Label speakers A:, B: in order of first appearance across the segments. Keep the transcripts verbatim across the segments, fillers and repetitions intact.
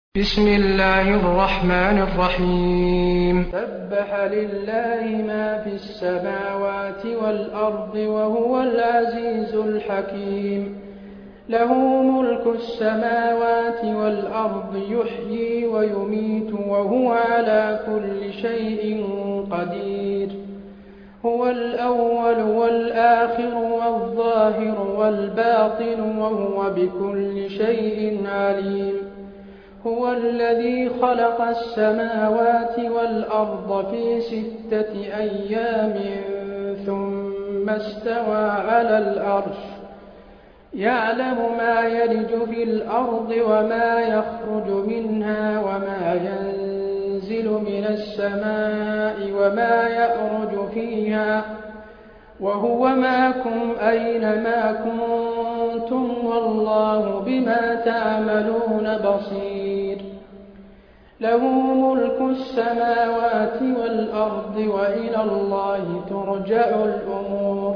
A: بسم الله الرحمن الرحيم سبح لله ما في السماوات والأرض وهو العزيز الحكيم له ملك السماوات والأرض يحيي ويميت وهو على كل شيء قدير هو الأول والآخر والظاهر والباطن وهو بكل شيء عليم هو الذي خلق السماوات والأرض في ستة أيام ثم استوى على العرش يعلم ما يلج في الأرض وما يخرج منها وما ينزل من السماء وما يعرج فيها وهو معكم أينما كنتم والله بما تعملون بصير له ملك السماوات والأرض وإلى الله ترجع الأمور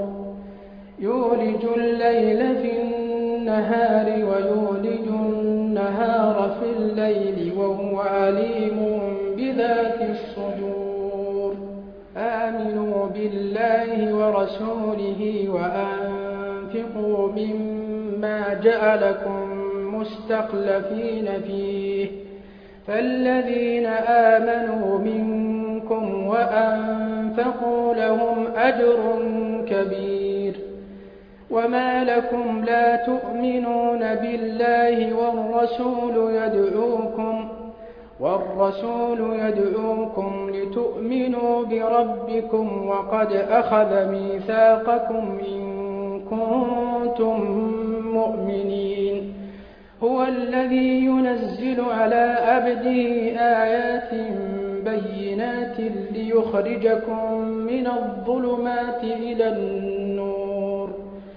A: يولج الليل في النهار ويولج النهار في الليل وهو عليم بذات الصدور آمنوا بالله ورسوله وأنفقوا مما جعلكم مستخلفين فيه فالذين آمنوا منكم وأنفقوا لهم أجر كبير وما لكم لا تؤمنون بالله والرسول يدعوكم والرسول يدعوكم لتؤمنوا بربكم وقد أخذ ميثاقكم إن كنتم مؤمنين هو الذي ينزل على عبده آيات بينات ليخرجكم من الظلمات إلى النور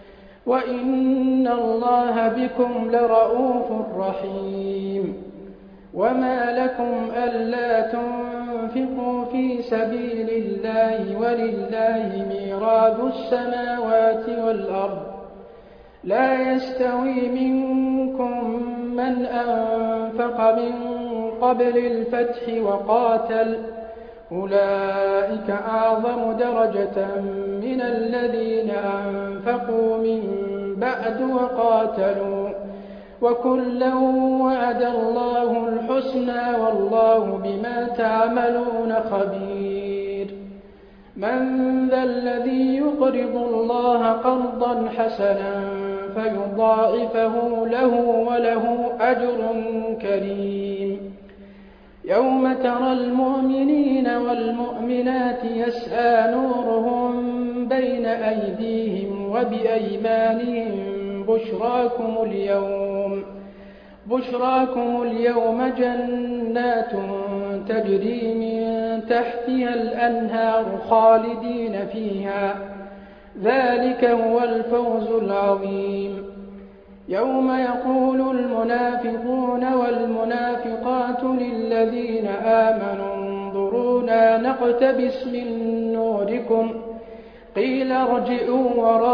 A: وإن الله بكم لرءوف رحيم وما لكم ألا تنفقوا في سبيل الله ولله ميراث السماوات والأرض لا يستوي منكم من أنفق من قبل الفتح وقاتل أولئك أعظم درجة من الذين أنفقوا من بعد وقاتلوا وكلا وعد الله الحسنى والله بما تعملون خبير من ذا الذي يقرض الله قرضا حسنا فيضاعفه له وله أجر كريم يوم ترى المؤمنين والمؤمنات يسعى نورهم بين أيديهم وبأيمانهم بشراكم اليوم بشراكم اليوم جنات تجري من تحتها الأنهار خالدين فيها ذلك هو الفوز العظيم يوم يقول المنافقون والمنافقات للذين آمنوا انظرونا نقتبس من نوركم قيل ارجعوا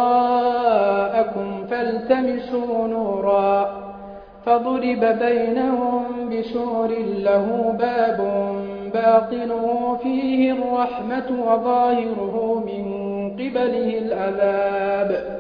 A: وراءكم فالتمسوا نورا فضرب بينهم بسور له باب باطنه فيه الرحمة وظاهره من قبله العذاب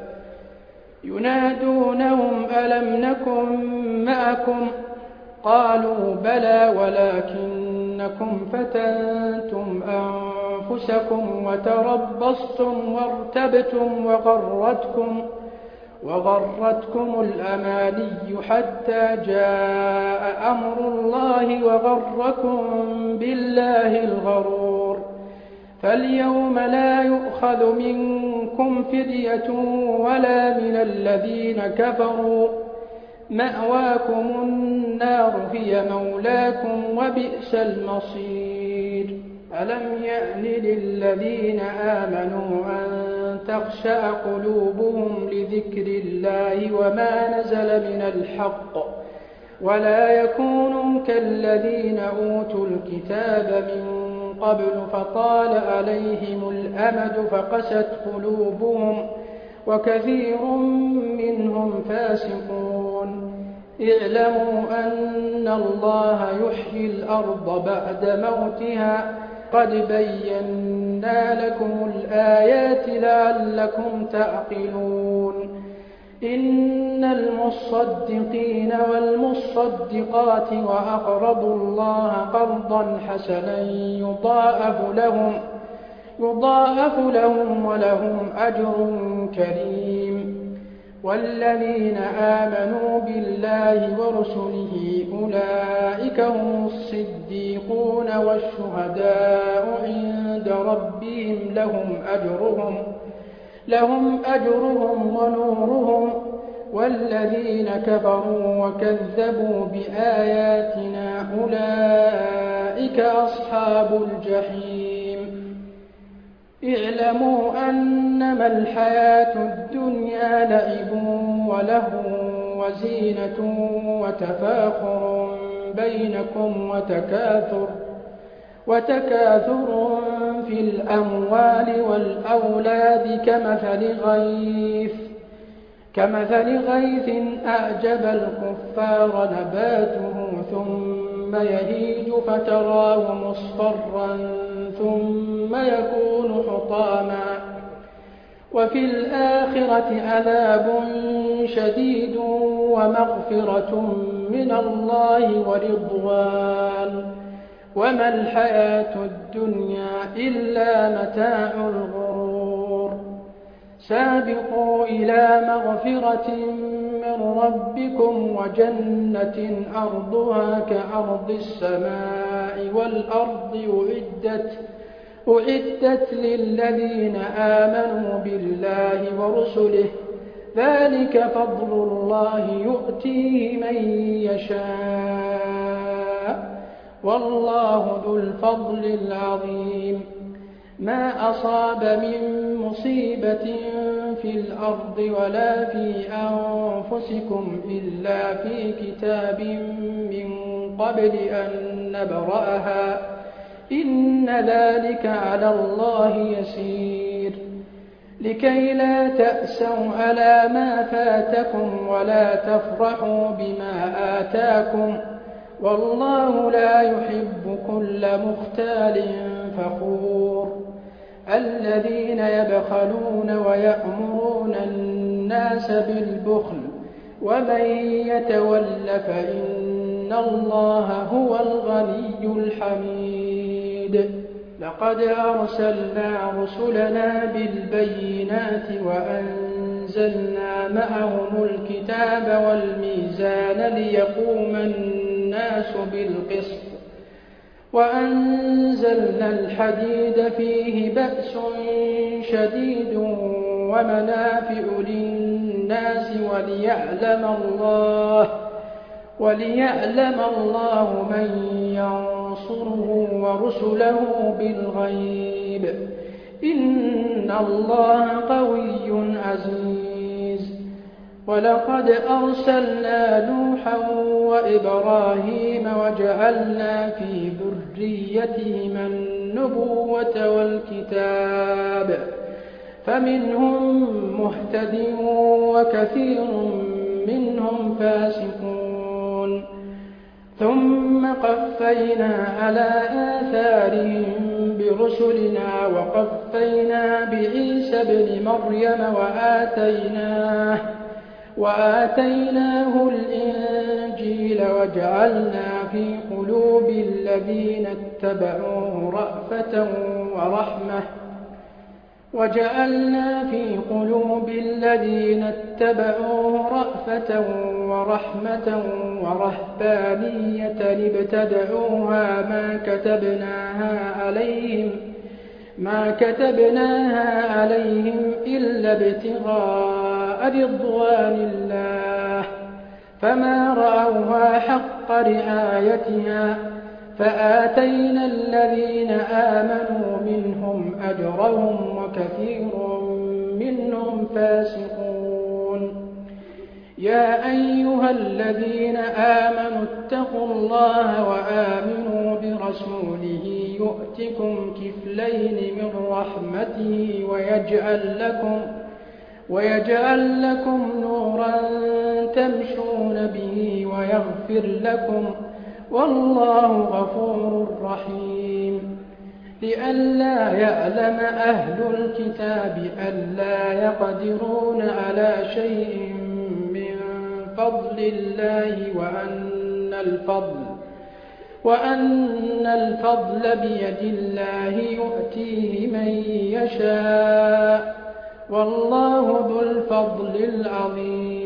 A: ينادونهم ألم نكن معكم قالوا بلى ولكنكم فتنتم أنفسكم وتربصتم وارتبتم وغرتكم وغرتكم الأماني حتى جاء أمر الله وغركم بالله الغرور فاليوم لا يؤخذ منكم فدية ولا من الذين كفروا مأواكم النار هي مولاكم وبئس المصير ألم يأن للذين آمنوا أن تخشع قلوبهم لذكر الله وما نزل من الحق ولا يكونوا كالذين أوتوا الكتاب من قبل فطال عليهم الأمد فقست قلوبهم وكثير منهم فاسقون اعلموا أن الله يحيي الأرض بعد موتها قد بينا لكم الآيات لعلكم تعقلون إن المصدقين والمصدقات وأقرضوا الله قرضا حسنا يضاعف لهم يضاعف لهم ولهم أجر كريم والذين آمنوا بالله ورسله أولئك هم الصديقون والشهداء عند ربهم لهم أجرهم لهم أجرهم ونورهم والذين كفروا وكذبوا بآياتنا أولئك أصحاب الجحيم اعلموا أنما الحياة الدنيا لعب ولهو وزينة وتفاخر بينكم وتكاثر وتكاثر في الأموال والأولاد كمثل غيث كمثل غيث أعجب الكفار نباته ثم يهيج فتراه مصفرا ثم يكون حطاما وفي الآخرة عذاب شديد ومغفرة من الله ورضوان وما الحياة الدنيا إلا متاع الغرور سابقوا إلى مغفرة من ربكم وجنة أرضها كأرض السماء والأرض أعدت أعدت للذين آمنوا بالله ورسله ذلك فضل الله يؤتيه من يشاء والله ذو الفضل العظيم ما أصاب من مصيبة في الأرض ولا في أنفسكم إلا في كتاب من قبل أن نبرأها إن ذلك على الله يسير لكي لا تأسوا على ما فاتكم ولا تفرحوا بما آتاكم والله لا يحب كل مختال فخور الذين يبخلون ويأمرون الناس بالبخل ومن يتول فإن الله هو الغني الحميد لقد أرسلنا رسلنا بالبينات وأنزلنا معهم الكتاب والميزان ليقوم الناس بالقسط وأنزلنا الحديد فيه بأس شديد ومنافع للناس وليعلم الله وليعلم الله من ينصره ورسله بالغيب إن الله قوي عزيز ولقد أرسلنا نوحا وإبراهيم وجعلنا في ذريتهما النبوة والكتاب فمنهم مهتد وكثير منهم فاسقون ثم قفينا على آثارهم برسلنا وقفينا بعيسى ابن مريم وآتيناه وآتيناه الإنجيل وجعلنا في قلوب الذين اتبعوه رأفة ورحمة وجعلنا في قلوب الذين اتبعوه رأفة ورحمة ورهبانية ابتدعوها ما كتبناها عليهم ما كتبناها عليهم إلا ابتغاء رضوان الله فما رعوها حق رعايتها فآتينا الذين آمنوا منهم أجرهم وكثير منهم فاسقون يا أيها الذين آمنوا اتقوا الله وآمنوا برسوله يؤتكم كفلين من رحمته ويجعل لكم ويجعل لكم نورا تمشون به ويغفر لكم والله غفور رحيم لئلا يعلم أهل الكتاب ألا يقدرون على شيء من فضل الله وأن الفضل وأن الفضل بيد الله يؤتيه من يشاء والله ذو الفضل العظيم